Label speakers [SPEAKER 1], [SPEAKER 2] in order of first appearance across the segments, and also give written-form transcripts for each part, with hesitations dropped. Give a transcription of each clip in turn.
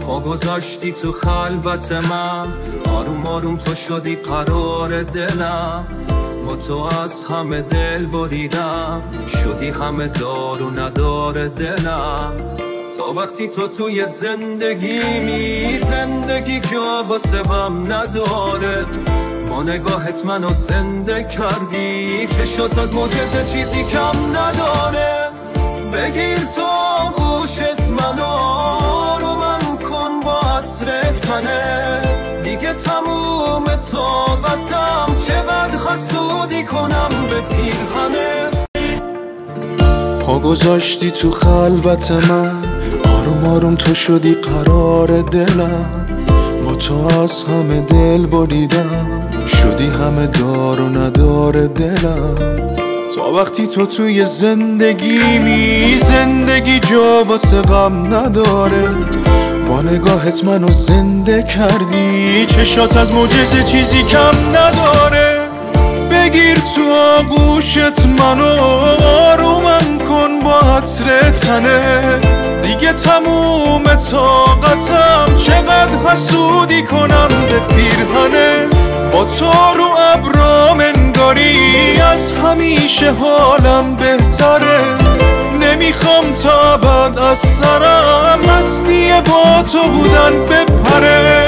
[SPEAKER 1] پا گذاشتی تو خلوت من، آروم آروم تو شدی قرار دلم. با تو از همه دل بریدم، شدی همه دار و ندار دلم. تا وقتی تو توی زندگیمی، زندگی جا واسه غم نداره. با نگاهت منو زنده کردی، چشات از معجزه چیزی کم نداره. بگیر تو گوشت منو، رو من کن با عطر تنت. دیگه تموم طاقتم، چقدر حسودی کنم به پیرهنت.
[SPEAKER 2] پا گذاشتی تو خلوت من، آروم آروم تو شدی قرار دلم. با تو از همه دل بریدم، شدی همه دار و ندار دلم. تا وقتی تو توی زندگیمی، زندگی جا واسه غم نداره. با نگاهت منو زنده کردی، چشات از معجزه چیزی کم نداره. بگیر تو آغوشت منو، آرومم کن با عطر تنت. دیگه تموم طاقتم، چقدر حسودی کنم به پیرهنت. با تو رو ابرام انگاری، از همیشه حالم بهتره. نمیخوام تا بعد از سرم مستی با تو بودن بپره.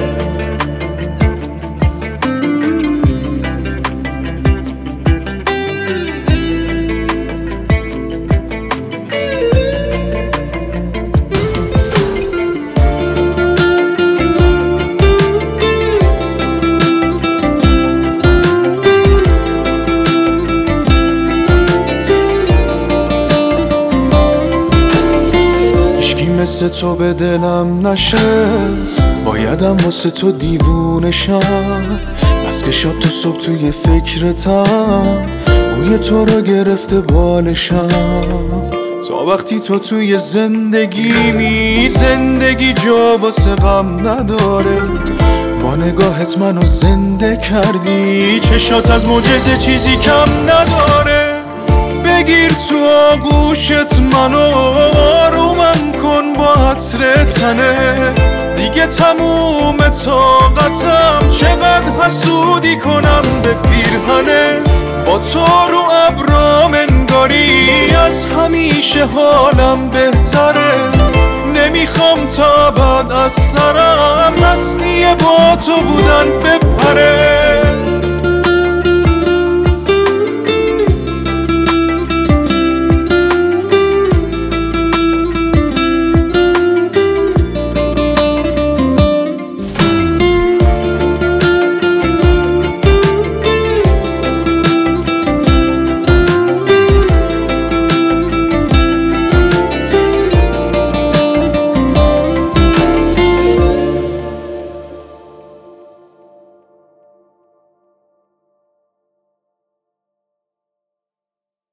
[SPEAKER 2] مثل تو به دلم نشست، بایدم واسه تو دیوونشم. بس که شب تو صبح توی فکرتم، بوی تو رو گرفته بالشم. تا وقتی تو توی زندگیمی، زندگی جا واسه غم نداره. با نگاهت منو زنده کردی، چشات از معجزه چیزی کم نداره. بگیر تو آغوشت منو، آرومم کن با عطر تنت. دیگه تموم طاقتم، چقدر حسودی کنم به پیرهنت. با تو رو ابرام انگاری، از همیشه حالم بهتره. نمیخوام تا بعد از سرم مستی با تو بودن بپره.